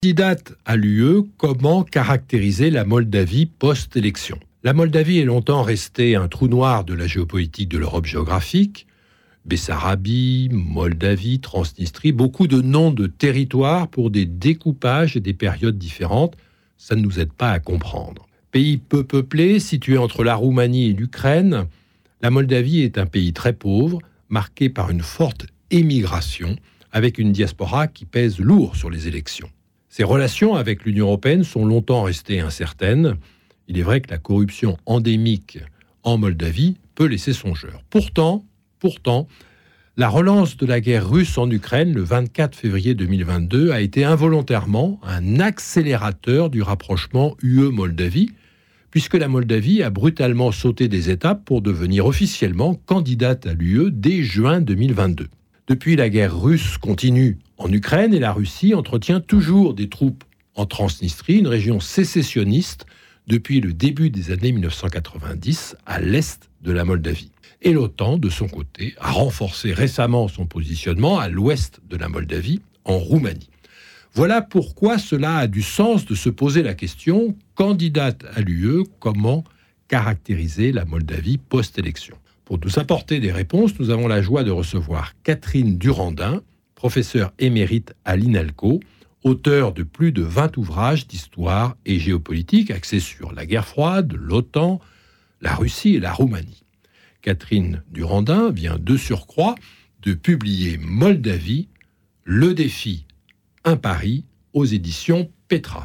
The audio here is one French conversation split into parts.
Candidate à l'UE, comment caractériser la Moldavie post-élection ? La Moldavie est longtemps restée un trou noir de la géopolitique de l'Europe géographique. Bessarabie, Moldavie, Transnistrie, beaucoup de noms de territoires pour des découpages et des périodes différentes. Ça ne nous aide pas à comprendre. Pays peu peuplé, situé entre la Roumanie et l'Ukraine, la Moldavie est un pays très pauvre, marqué par une forte émigration, avec une diaspora qui pèse lourd sur les élections. Ses relations avec l'Union européenne sont longtemps restées incertaines. Il est vrai que la corruption endémique en Moldavie peut laisser songeur. Pourtant, la relance de la guerre russe en Ukraine le 24 février 2022 a été involontairement un accélérateur du rapprochement UE-Moldavie, puisque la Moldavie a brutalement sauté des étapes pour devenir officiellement candidate à l'UE dès juin 2022. Depuis, la guerre russe continue en Ukraine et la Russie entretient toujours des troupes en Transnistrie, une région sécessionniste depuis le début des années 1990 à l'est de la Moldavie. Et l'OTAN, de son côté, a renforcé récemment son positionnement à l'ouest de la Moldavie, en Roumanie. Voilà pourquoi cela a du sens de se poser la question, candidate à l'UE, comment caractériser la Moldavie post-élection ? Pour nous apporter des réponses, nous avons la joie de recevoir Catherine Durandin, professeure émérite à l'INALCO, auteure de plus de 20 ouvrages d'histoire et géopolitique axés sur la guerre froide, l'OTAN, la Russie et la Roumanie. Catherine Durandin vient de surcroît de publier Moldavie, le défi, un pari aux éditions Petra.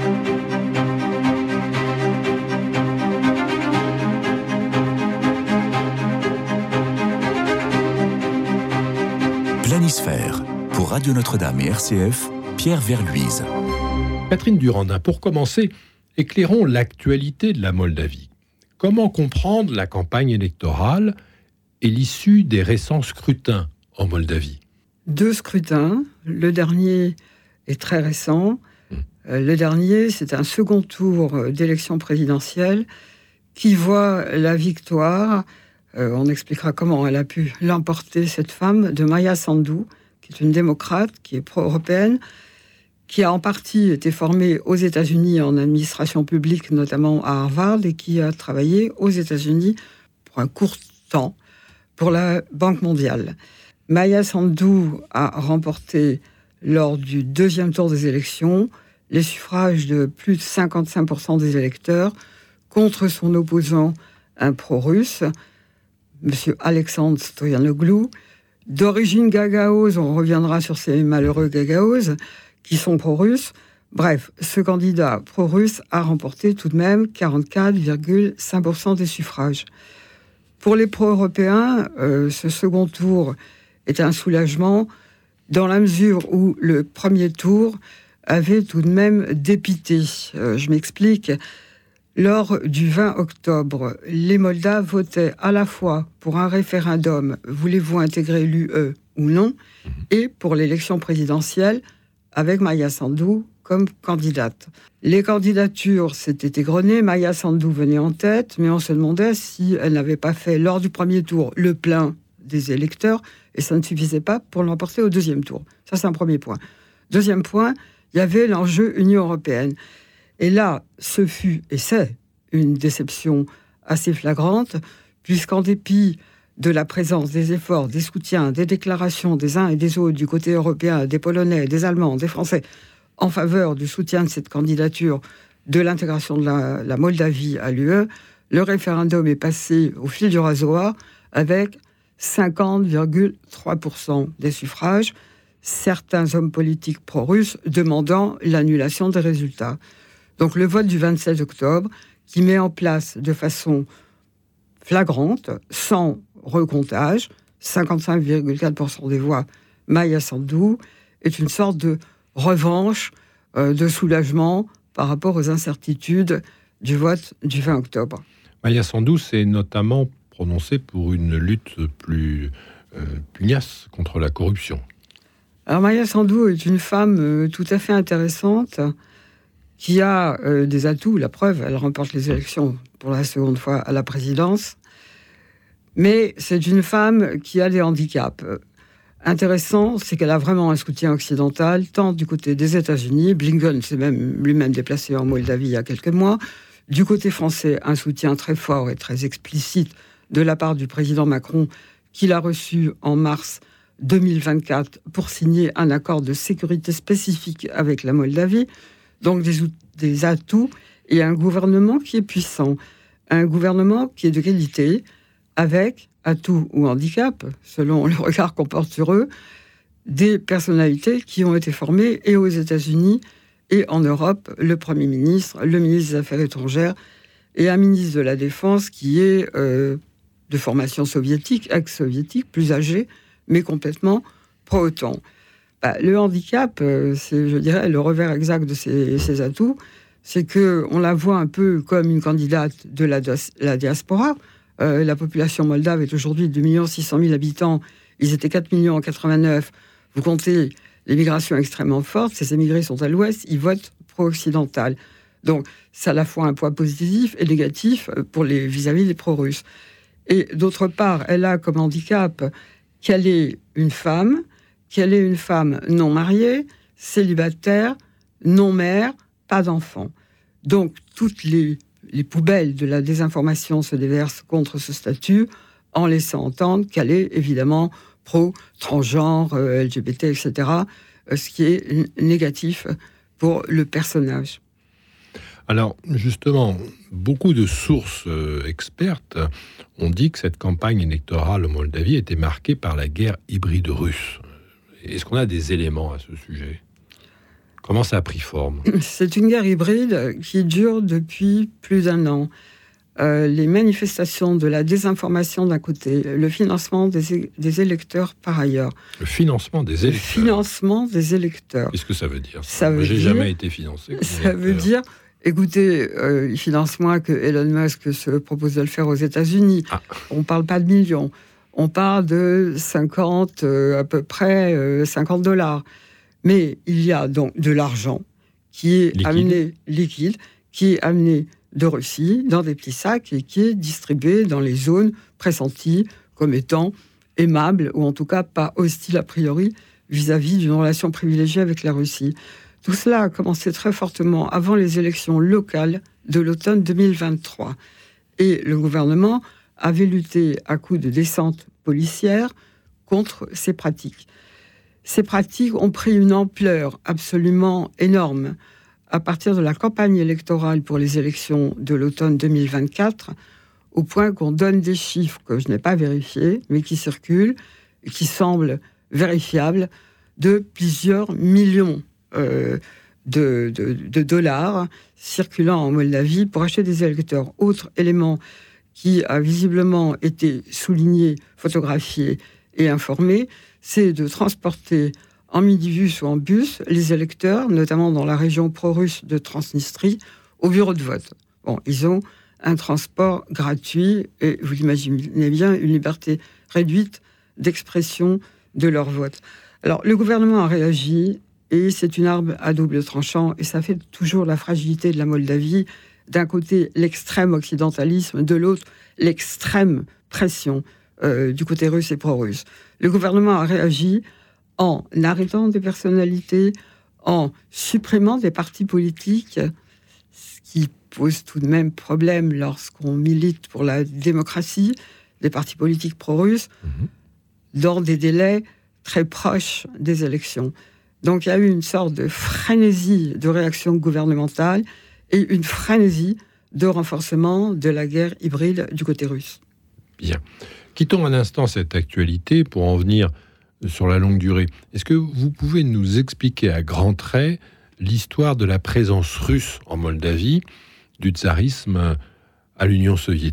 Planisphère, pour Radio Notre-Dame et RCF, Pierre Verluise. Catherine Durandin, pour commencer, éclairons l'actualité de la Moldavie. Comment comprendre la campagne électorale et l'issue des récents scrutins en Moldavie ? 2 scrutins. Le dernier est très récent. Le dernier, c'est un second tour d'élection présidentielle qui voit la victoire, on expliquera comment elle a pu l'emporter, cette femme, de Maia Sandu, qui est une démocrate, qui est pro-européenne, qui a en partie été formée aux États-Unis en administration publique, notamment à Harvard, et qui a travaillé aux États-Unis pour un court temps pour la Banque mondiale. Maia Sandu a remporté, lors du 2e tour des élections, les suffrages de plus de 55% des électeurs contre son opposant, un pro-russe, M. Alexandre Stoyanoglu, d'origine gagaouze, on reviendra sur ces malheureux gagaouses, qui sont pro-russes. Bref, ce candidat pro-russe a remporté tout de même 44,5% des suffrages. Pour les pro-européens, ce second tour est un soulagement dans la mesure où le premier tour avait tout de même dépité. Je m'explique. Lors du 20 octobre, les Moldaves votaient à la fois pour un référendum « Voulez-vous intégrer l'UE ou non ?», et pour l'élection présidentielle avec Maia Sandu comme candidate. Les candidatures s'étaient égrenées, Maia Sandu venait en tête, mais on se demandait si elle n'avait pas fait, lors du premier tour, le plein des électeurs, et ça ne suffisait pas pour l'emporter au 2e tour. Ça, c'est un premier point. 2e point, il y avait l'enjeu Union européenne. Et là, ce fut, et c'est, une déception assez flagrante, puisqu'en dépit de la présence, des efforts, des soutiens, des déclarations des uns et des autres, du côté européen, des Polonais, des Allemands, des Français, en faveur du soutien de cette candidature, de l'intégration de la Moldavie à l'UE, le référendum est passé au fil du rasoir avec 50,3% des suffrages, certains hommes politiques pro-russes demandant l'annulation des résultats. Donc le vote du 27 octobre, qui met en place de façon flagrante, sans recomptage, 55,4% des voix Maia Sandu, est une sorte de revanche, de soulagement par rapport aux incertitudes du vote du 20 octobre. Maia Sandu s'est notamment prononcée pour une lutte plus pugnace contre la corruption. Alors Maia Sandu est une femme tout à fait intéressante, qui a des atouts, la preuve, elle remporte les élections pour la seconde fois à la présidence, mais c'est une femme qui a des handicaps. intéressant, c'est qu'elle a vraiment un soutien occidental, tant du côté des États-Unis, Blinken s'est même lui-même déplacé en Moldavie il y a quelques mois, du côté français, un soutien très fort et très explicite de la part du président Macron, qu'il a reçu en mars 2024 pour signer un accord de sécurité spécifique avec la Moldavie. Donc des atouts et un gouvernement qui est puissant, un gouvernement qui est de qualité, avec atouts ou handicap, selon le regard qu'on porte sur eux, des personnalités qui ont été formées et aux États-Unis et en Europe, le Premier ministre, le ministre des Affaires étrangères et un ministre de la Défense qui est de formation soviétique, ex-soviétique, plus âgé, mais complètement pro-OTAN. Le handicap, c'est, je dirais, le revers exact de ces atouts, c'est qu'on la voit un peu comme une candidate de la diaspora. La population moldave est aujourd'hui de 2 600 000 habitants. Ils étaient 4 millions en 89. Vous comptez l'émigration extrêmement forte. Ces émigrés sont à l'ouest, ils votent pro-occidental. Donc, c'est à la fois un poids positif et négatif pour vis-à-vis des pro-russes. Et d'autre part, elle a comme handicap qu'elle est une femme non mariée, célibataire, non mère, pas d'enfant. Donc, toutes les poubelles de la désinformation se déversent contre ce statut en laissant entendre qu'elle est évidemment pro-transgenre, LGBT, etc., ce qui est négatif pour le personnage. Alors, justement, beaucoup de sources expertes ont dit que cette campagne électorale en Moldavie était marquée par la guerre hybride russe. Est-ce qu'on a des éléments à ce sujet ? Comment ça a pris forme ? C'est une guerre hybride qui dure depuis plus d'1 an. Les manifestations de la désinformation d'un côté, le financement des électeurs par ailleurs. Le financement des électeurs ? Le financement des électeurs. Qu'est-ce que ça veut dire ? J'ai jamais été financé. Ça veut dire, écoutez, ils financent moins que Elon Musk se propose de le faire aux États-Unis. On ne parle pas de millions. On parle de 50, à peu près $50. Mais il y a donc de l'argent qui est liquide, qui est amené de Russie dans des petits sacs et qui est distribué dans les zones pressenties comme étant aimables ou en tout cas pas hostiles a priori vis-à-vis d'une relation privilégiée avec la Russie. Tout cela a commencé très fortement avant les élections locales de l'automne 2023. Et le gouvernement avait lutté à coups de descente policière contre ces pratiques. Ces pratiques ont pris une ampleur absolument énorme à partir de la campagne électorale pour les élections de l'automne 2024, au point qu'on donne des chiffres que je n'ai pas vérifiés, mais qui circulent, et qui semblent vérifiables, de plusieurs millions de dollars circulant en Moldavie pour acheter des électeurs. Autre élément qui a visiblement été souligné, photographié et informé, c'est de transporter en minibus ou en bus les électeurs, notamment dans la région pro-russe de Transnistrie, au bureau de vote. Bon, ils ont un transport gratuit et, vous l'imaginez bien, une liberté réduite d'expression de leur vote. Alors, le gouvernement a réagi et c'est une arme à double tranchant et ça fait toujours la fragilité de la Moldavie. D'un côté, l'extrême occidentalisme, de l'autre, l'extrême pression du côté russe et pro-russe. Le gouvernement a réagi en arrêtant des personnalités, en supprimant des partis politiques, ce qui pose tout de même problème lorsqu'on milite pour la démocratie, des partis politiques pro-russes, dans des délais très proches des élections. Donc il y a eu une sorte de frénésie de réaction gouvernementale et une frénésie de renforcement de la guerre hybride du côté russe. Bien. Quittons un instant cette actualité pour en venir sur la longue durée. Est-ce que vous pouvez nous expliquer à grands traits l'histoire de la présence russe en Moldavie, du tsarisme à l'Union soviétique ?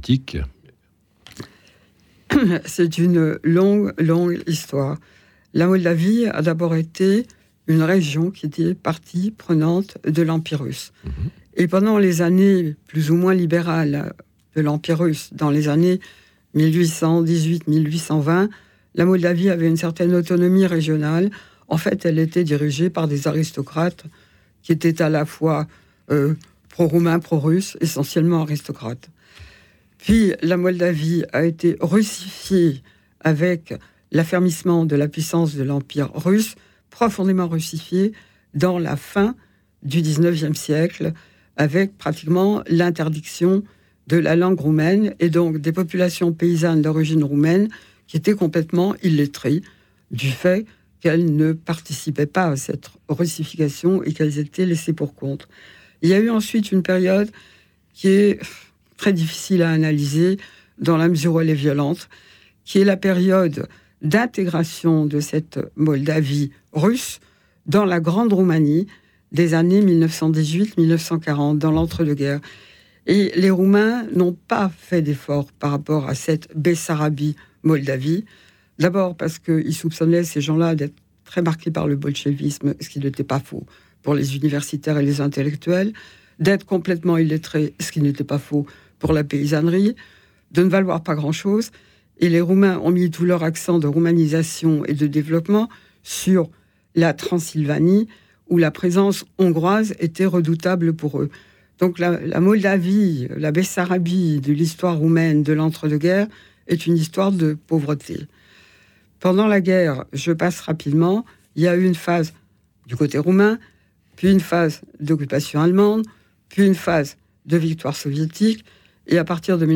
C'est une longue histoire. La Moldavie a d'abord été une région qui était partie prenante de l'Empire russe. Et pendant les années plus ou moins libérales de l'Empire russe, dans les années 1818-1820, la Moldavie avait une certaine autonomie régionale. En fait, elle était dirigée par des aristocrates qui étaient à la fois pro-roumains, pro-russes, essentiellement aristocrates. Puis, la Moldavie a été russifiée avec l'affermissement de la puissance de l'Empire russe, profondément russifié dans la fin du XIXe siècle, avec pratiquement l'interdiction de la langue roumaine, et donc des populations paysannes d'origine roumaine qui étaient complètement illettrées du fait qu'elles ne participaient pas à cette russification et qu'elles étaient laissées pour compte. Il y a eu ensuite une période qui est très difficile à analyser dans la mesure où elle est violente, qui est la période d'intégration de cette Moldavie russe dans la Grande Roumanie des années 1918-1940, dans l'entre-deux-guerres. Et les Roumains n'ont pas fait d'efforts par rapport à cette Bessarabie-Moldavie. D'abord parce qu'ils soupçonnaient ces gens-là d'être très marqués par le bolchevisme, ce qui n'était pas faux pour les universitaires et les intellectuels, d'être complètement illettrés, ce qui n'était pas faux pour la paysannerie, de ne valoir pas grand-chose. Et les Roumains ont mis tout leur accent de roumanisation et de développement sur la Transylvanie, où la présence hongroise était redoutable pour eux. Donc la Moldavie, la Bessarabie de l'histoire roumaine de l'entre-deux-guerres est une histoire de pauvreté. Pendant la guerre, je passe rapidement, il y a eu une phase du côté roumain, puis une phase d'occupation allemande, puis une phase de victoire soviétique, et à partir de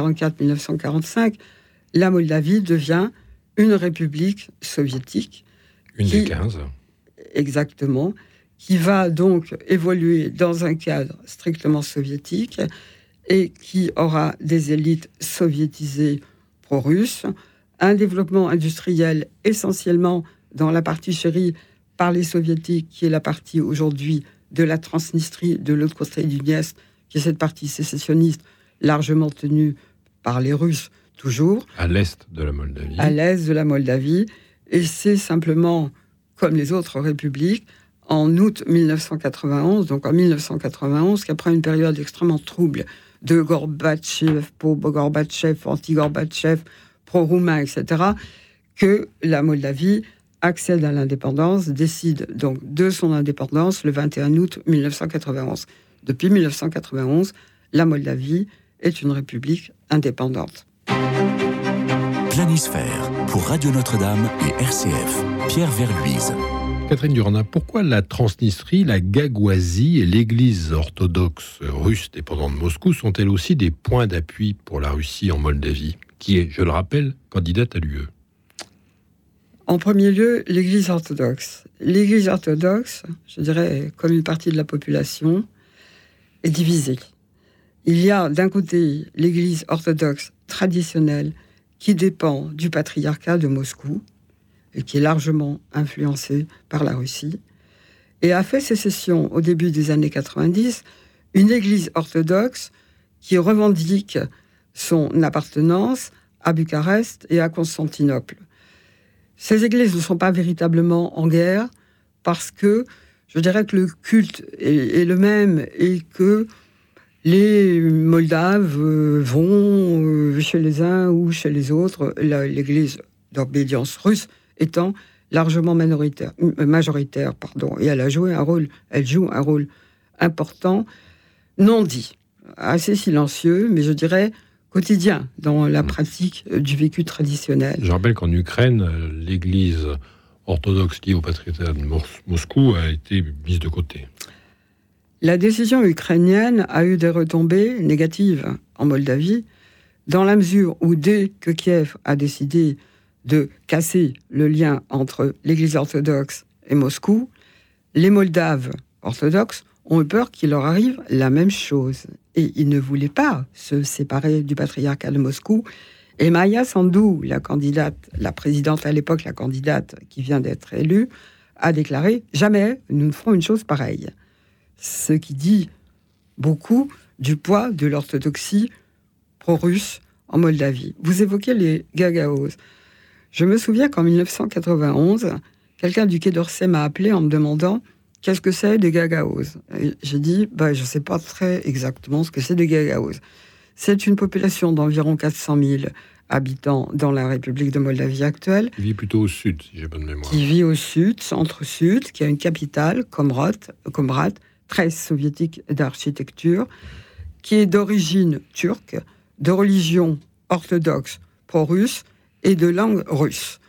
1944-1945, la Moldavie devient une république soviétique. Une des 15. Exactement, qui va donc évoluer dans un cadre strictement soviétique et qui aura des élites soviétisées pro-russes, un développement industriel essentiellement dans la partie chérie par les soviétiques, qui est la partie aujourd'hui de la Transnistrie, de l'autre côté du Dniest, qui est cette partie sécessionniste largement tenue par les Russes, toujours. À l'est de la Moldavie. À l'est de la Moldavie. Et c'est simplement, comme les autres républiques, en août 1991, donc en 1991, qu'après une période extrêmement trouble de Gorbatchev, pro-Gorbatchev, anti-Gorbatchev, pro-roumain, etc., que la Moldavie accède à l'indépendance, décide donc de son indépendance le 21 août 1991. Depuis 1991, la Moldavie est une république indépendante. Planisphère, pour Radio Notre-Dame et RCF. Pierre Verluise. Catherine Durandin, pourquoi la Transnistrie, la Gagouasie et l'Église orthodoxe russe dépendante de Moscou sont-elles aussi des points d'appui pour la Russie en Moldavie, qui est, je le rappelle, candidate à l'UE? En premier lieu, l'Église orthodoxe. L'Église orthodoxe, je dirais, comme une partie de la population, est divisée. Il y a d'un côté l'Église orthodoxe traditionnelle qui dépend du patriarcat de Moscou et qui est largement influencée par la Russie, et a fait sécession au début des années 90, une Église orthodoxe qui revendique son appartenance à Bucarest et à Constantinople. Ces églises ne sont pas véritablement en guerre parce que je dirais que le culte est le même et que les Moldaves vont chez les uns ou chez les autres, l'église d'obédience russe étant largement majoritaire, et elle joue un rôle important, non dit, assez silencieux, mais je dirais quotidien dans la pratique du vécu traditionnel. Je rappelle qu'en Ukraine, l'église orthodoxe liée au patriarcat de Moscou a été mise de côté. La décision ukrainienne a eu des retombées négatives en Moldavie, dans la mesure où dès que Kiev a décidé de casser le lien entre l'Église orthodoxe et Moscou, les Moldaves orthodoxes ont eu peur qu'il leur arrive la même chose. Et ils ne voulaient pas se séparer du patriarcat de Moscou. Et Maia Sandu, la présidente à l'époque, la candidate qui vient d'être élue, a déclaré « Jamais nous ne ferons une chose pareille ». Ce qui dit beaucoup du poids de l'orthodoxie pro-russe en Moldavie. Vous évoquez les Gagauz. Je me souviens qu'en 1991, quelqu'un du Quai d'Orsay m'a appelé en me demandant « Qu'est-ce que c'est des Gagauz ?» J'ai dit « Je ne sais pas très exactement ce que c'est des Gagauz. » C'est une population d'environ 400 000 habitants dans la République de Moldavie actuelle. Qui vit plutôt au sud, si j'ai bonne mémoire. Qui vit au sud, centre-sud, qui a une capitale, Comrat, très soviétique d'architecture, qui est d'origine turque, de religion orthodoxe pro-russe et de langue russe.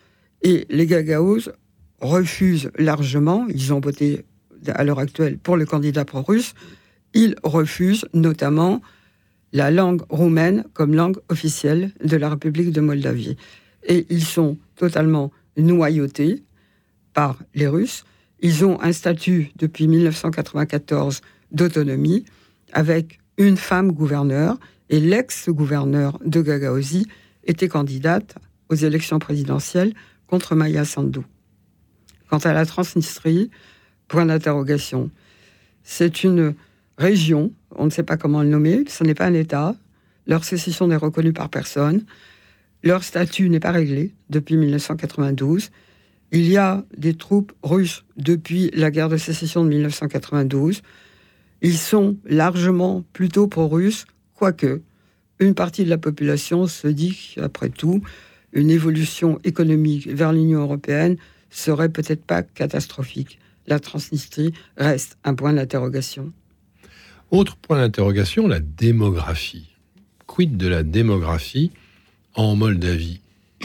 Et les Gagauz refusent largement, ils ont voté à l'heure actuelle pour le candidat pro-russe, ils refusent notamment la langue roumaine comme langue officielle de la République de Moldavie. Et ils sont totalement noyautés par les Russes. Ils ont un statut depuis 1994 d'autonomie avec une femme gouverneur, et l'ex-gouverneur de Gagaouzie était candidate aux élections présidentielles contre Maia Sandu. Quant à la Transnistrie, point d'interrogation. C'est une région, on ne sait pas comment le nommer, ce n'est pas un État, leur sécession n'est reconnue par personne, leur statut n'est pas réglé depuis 1992. Il y a des troupes russes depuis la guerre de sécession de 1992. Ils sont largement plutôt pro-russes, quoique une partie de la population se dit qu'après tout, une évolution économique vers l'Union européenne serait peut-être pas catastrophique. La Transnistrie reste un point d'interrogation. Autre point d'interrogation, la démographie. Quid de la démographie en Moldavie ?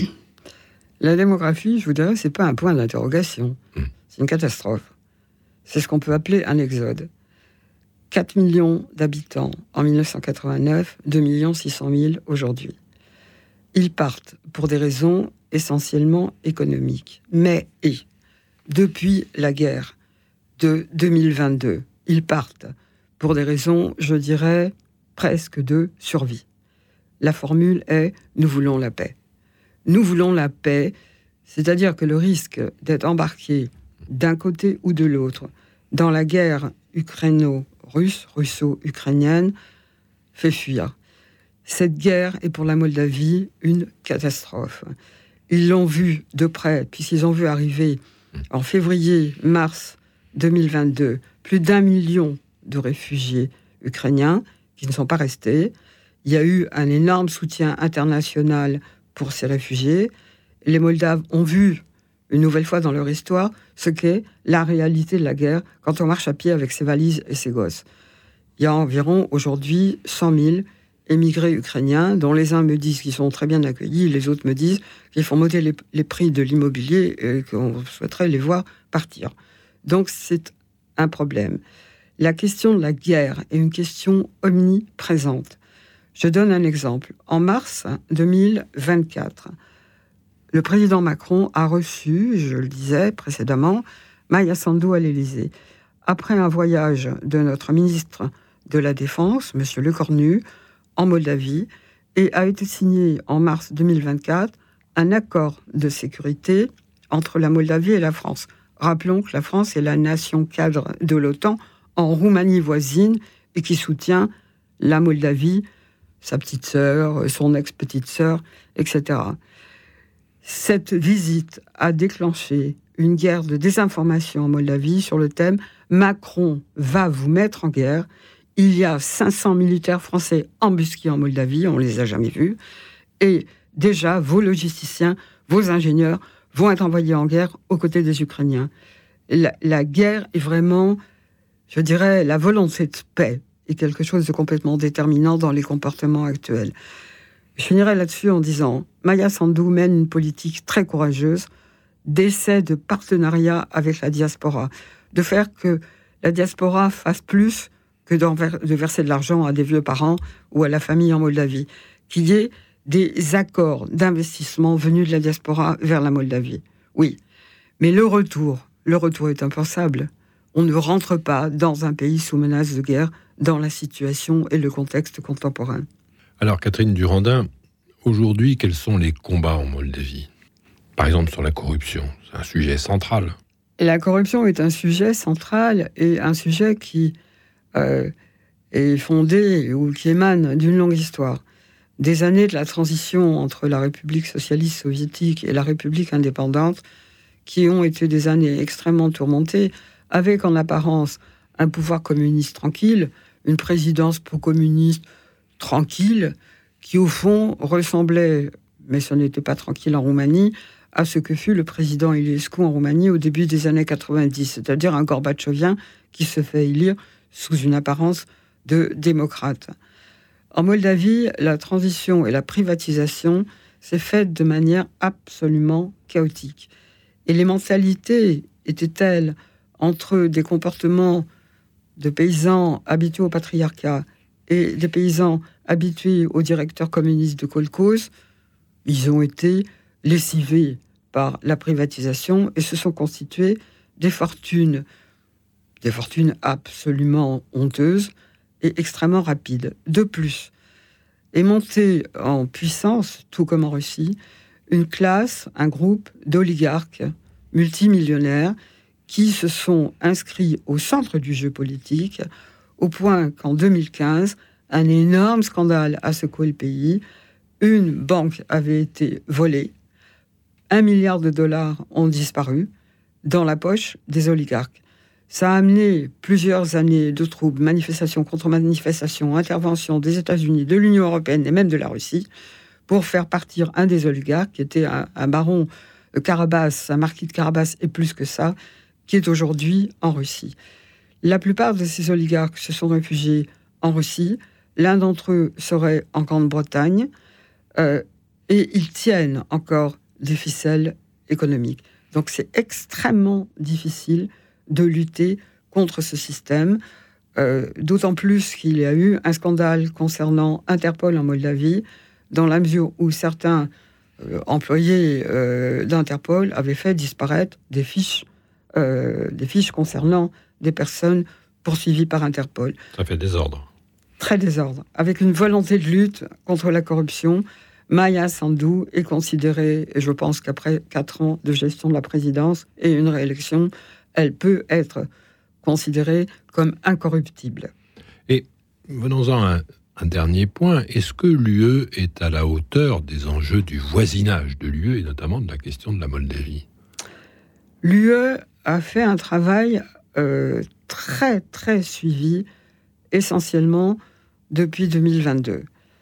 La démographie, je vous dirais, c'est pas un point d'interrogation. C'est une catastrophe. C'est ce qu'on peut appeler un exode. 4 millions d'habitants en 1989, 2 600 000 aujourd'hui. Ils partent pour des raisons essentiellement économiques. Mais, depuis la guerre de 2022, ils partent pour des raisons, je dirais, presque de survie. La formule est « nous voulons la paix ». Nous voulons la paix, c'est-à-dire que le risque d'être embarqué d'un côté ou de l'autre dans la guerre ukraino-russe, russo-ukrainienne, fait fuir. Cette guerre est pour la Moldavie une catastrophe. Ils l'ont vu de près, puisqu'ils ont vu arriver en février-mars 2022 plus d'1 million de réfugiés ukrainiens qui ne sont pas restés. Il y a eu un énorme soutien international pour ces réfugiés. Les Moldaves ont vu, une nouvelle fois dans leur histoire, ce qu'est la réalité de la guerre quand on marche à pied avec ses valises et ses gosses. Il y a environ, aujourd'hui, 100 000 émigrés ukrainiens, dont les uns me disent qu'ils sont très bien accueillis, les autres me disent qu'ils font monter les prix de l'immobilier et qu'on souhaiterait les voir partir. Donc c'est un problème. La question de la guerre est une question omniprésente. Je donne un exemple. En mars 2024, le président Macron a reçu, je le disais précédemment, Maia Sandu à l'Élysée. Après un voyage de notre ministre de la Défense, M. Lecornu, en Moldavie, et a été signé en mars 2024 un accord de sécurité entre la Moldavie et la France. Rappelons que la France est la nation cadre de l'OTAN en Roumanie voisine et qui soutient la Moldavie, sa petite sœur, son ex-petite sœur, etc. Cette visite a déclenché une guerre de désinformation en Moldavie sur le thème « Macron va vous mettre en guerre ». Il y a 500 militaires français embusqués en Moldavie, on ne les a jamais vus. Et déjà, vos logisticiens, vos ingénieurs vont être envoyés en guerre aux côtés des Ukrainiens. La guerre est vraiment, je dirais, la volonté de paix est quelque chose de complètement déterminant dans les comportements actuels. Je finirai là-dessus en disant, Maia Sandu mène une politique très courageuse d'essai de partenariat avec la diaspora, de faire que la diaspora fasse plus que de verser de l'argent à des vieux parents ou à la famille en Moldavie, qu'il y ait des accords d'investissement venus de la diaspora vers la Moldavie. Oui, mais le retour est impensable. On ne rentre pas dans un pays sous menace de guerre dans la situation et le contexte contemporain. Alors, Catherine Durandin, aujourd'hui, quels sont les combats en Moldavie ? Par exemple, sur la corruption, c'est un sujet central. La corruption est un sujet central et un sujet qui est fondé ou qui émane d'une longue histoire. Des années de la transition entre la République socialiste soviétique et la République indépendante, qui ont été des années extrêmement tourmentées, avec en apparence un pouvoir communiste tranquille, une présidence pro-communiste tranquille, qui au fond ressemblait, mais ce n'était pas tranquille en Roumanie, à ce que fut le président Iliescu en Roumanie au début des années 90, c'est-à-dire un gorbatchevien qui se fait élire sous une apparence de démocrate. En Moldavie, la transition et la privatisation s'est faite de manière absolument chaotique. Et les mentalités étaient telles entre des comportements de paysans habitués au patriarcat et des paysans habitués au directeur communiste de kolkhoz, ils ont été lessivés par la privatisation et se sont constitués des fortunes absolument honteuses et extrêmement rapides. De plus, est montée en puissance, tout comme en Russie, une classe, un groupe d'oligarques multimillionnaires qui se sont inscrits au centre du jeu politique, au point qu'en 2015, un énorme scandale a secoué le pays. Une banque avait été volée, 1 milliard de dollars ont disparu dans la poche des oligarques. Ça a amené plusieurs années de troubles, manifestations, contre-manifestations, interventions des États-Unis, de l'Union européenne et même de la Russie, pour faire partir un des oligarques, qui était un baron Karabas, un marquis de Karabas, et plus que ça, qui est aujourd'hui en Russie. La plupart de ces oligarques se sont réfugiés en Russie. L'un d'entre eux serait en Grande-Bretagne, et ils tiennent encore des ficelles économiques. Donc c'est extrêmement difficile de lutter contre ce système, d'autant plus qu'il y a eu un scandale concernant Interpol en Moldavie, dans la mesure où certains employés d'Interpol avaient fait disparaître des fiches concernant des personnes poursuivies par Interpol. Ça fait désordre. Très désordre. Avec une volonté de lutte contre la corruption, Maia Sandu est considérée, et je pense qu'après 4 ans de gestion de la présidence et une réélection, elle peut être considérée comme incorruptible. Et venons-en à un dernier point. Est-ce que l'UE est à la hauteur des enjeux du voisinage de l'UE et notamment de la question de la Moldavie ? L'UE a fait un travail très, très suivi, essentiellement depuis 2022.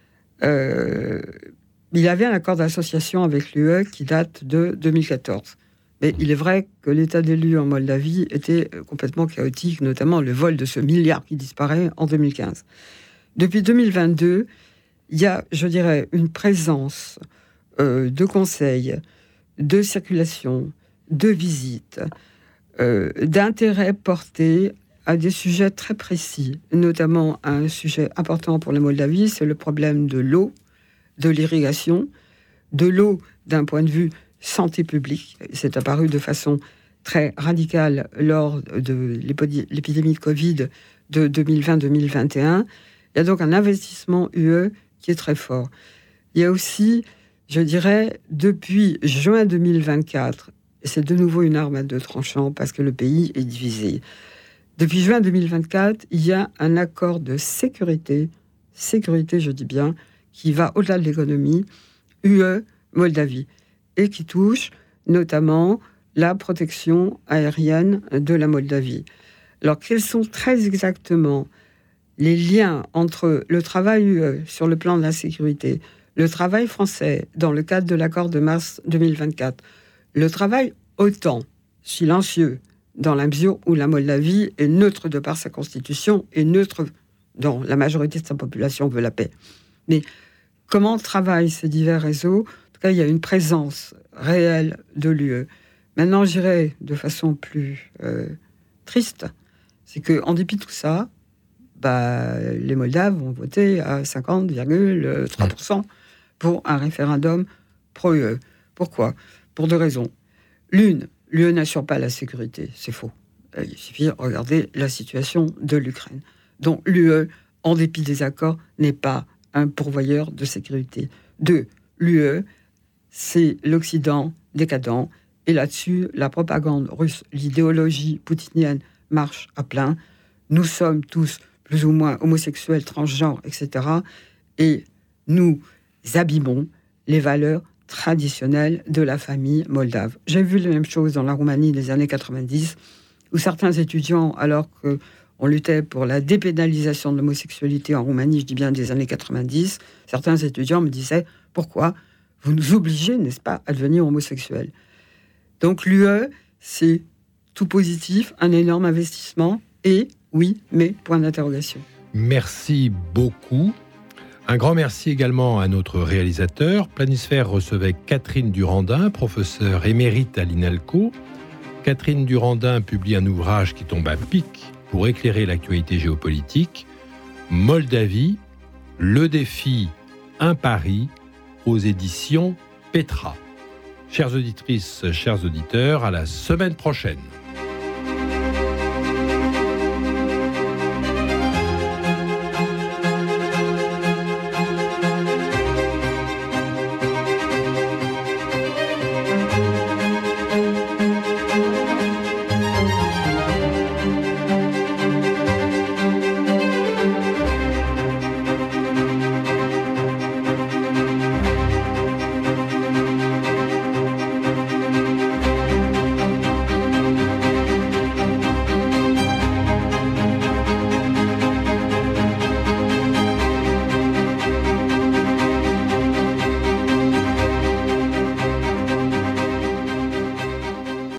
Il y avait un accord d'association avec l'UE qui date de 2014. Mais il est vrai que l'état des lieux en Moldavie était complètement chaotique, notamment le vol de ce milliard qui disparaît en 2015. Depuis 2022, il y a, je dirais, une présence de conseils, de circulation, de visites, d'intérêt porté à des sujets très précis, notamment un sujet important pour la Moldavie, c'est le problème de l'eau, de l'irrigation, de l'eau d'un point de vue santé publique. C'est apparu de façon très radicale lors de l'épidémie de Covid de 2020-2021. Il y a donc un investissement UE qui est très fort. Il y a aussi, je dirais, depuis juin 2024, et c'est de nouveau une arme à deux tranchants parce que le pays est divisé. Depuis juin 2024, il y a un accord de sécurité, je dis bien, qui va au-delà de l'économie, UE-Moldavie, et qui touche notamment la protection aérienne de la Moldavie. Alors, quels sont très exactement les liens entre le travail UE sur le plan de la sécurité, le travail français dans le cadre de l'accord de mars 2024, le travail OTAN, silencieux, dans la mesure où la Moldavie est neutre de par sa constitution et neutre dont la majorité de sa population veut la paix. Mais comment travaillent ces divers réseaux ? En tout cas, il y a une présence réelle de l'UE. Maintenant, je dirais de façon plus triste, c'est qu'en dépit de tout ça, les Moldaves vont voter à 50,3% pour un référendum pro-UE. Pourquoi ? Pour 2 raisons. L'une, l'UE n'assure pas la sécurité, c'est faux. Il suffit de regarder la situation de l'Ukraine. Donc l'UE, en dépit des accords, n'est pas un pourvoyeur de sécurité. 2, l'UE, c'est l'Occident décadent. Et là-dessus, la propagande russe, l'idéologie poutinienne marche à plein. Nous sommes tous plus ou moins homosexuels, transgenres, etc. Et nous abîmons les valeurs traditionnelles de la famille moldave. J'ai vu la même chose dans la Roumanie des années 90, où certains étudiants, alors qu'on luttait pour la dépénalisation de l'homosexualité en Roumanie, je dis bien des années 90, certains étudiants me disaient « Pourquoi vous nous obligez, n'est-ce pas, à devenir homosexuels ?» Donc l'UE, c'est tout positif, un énorme investissement, et oui, mais point d'interrogation. Merci beaucoup. Un grand merci également à notre réalisateur. Planisphère recevait Catherine Durandin, professeure émérite à l'INALCO. Catherine Durandin publie un ouvrage qui tombe à pic pour éclairer l'actualité géopolitique. Moldavie, le défi, un pari, aux éditions Petra. Chères auditrices, chers auditeurs, à la semaine prochaine.